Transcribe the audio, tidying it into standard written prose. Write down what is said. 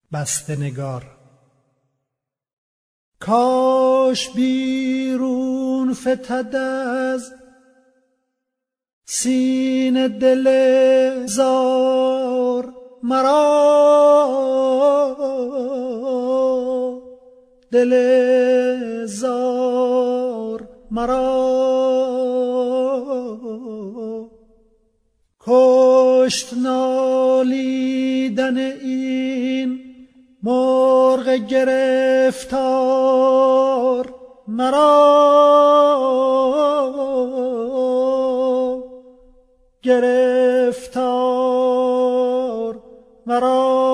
بسته نگار. کاش بیرون فتد از سینه دل زار مرا، دل زار مرا. کشت نالیدن این مرغ گرفتار مرا، گرفتار مرا.